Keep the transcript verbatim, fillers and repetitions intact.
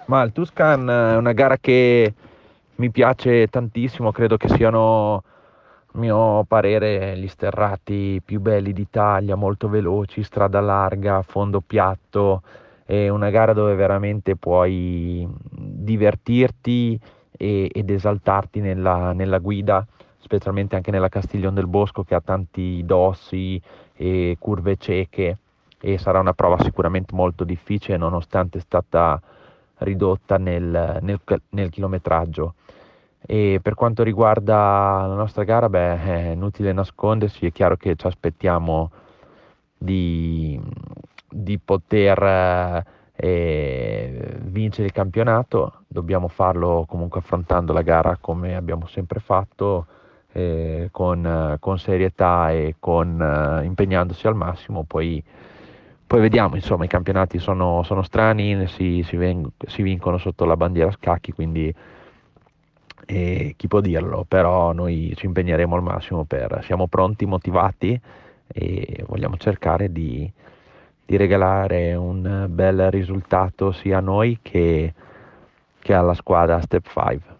Ma il Tuscan è una gara che mi piace tantissimo, credo che siano, a mio parere, gli sterrati più belli d'Italia, molto veloci, strada larga, fondo piatto, è una gara dove veramente puoi divertirti e- ed esaltarti nella, nella guida, specialmente anche nella Castiglion del Bosco che ha tanti dossi e curve cieche e sarà una prova sicuramente molto difficile nonostante è stata ridotta nel, nel- nel chilometraggio. E per quanto riguarda la nostra gara, beh, è inutile nascondersi, è chiaro che ci aspettiamo di, di poter eh, eh, vincere il campionato, dobbiamo farlo comunque affrontando la gara come abbiamo sempre fatto, eh, con, eh, con serietà e con, eh, impegnandosi al massimo, poi, poi vediamo, insomma, i campionati sono, sono strani, si, si ven- si vincono sotto la bandiera a scacchi, quindi eh, chi può dirlo, però noi ci impegneremo al massimo per, siamo pronti, motivati e vogliamo cercare di, di regalare un bel risultato sia a noi che, che alla squadra Step cinque.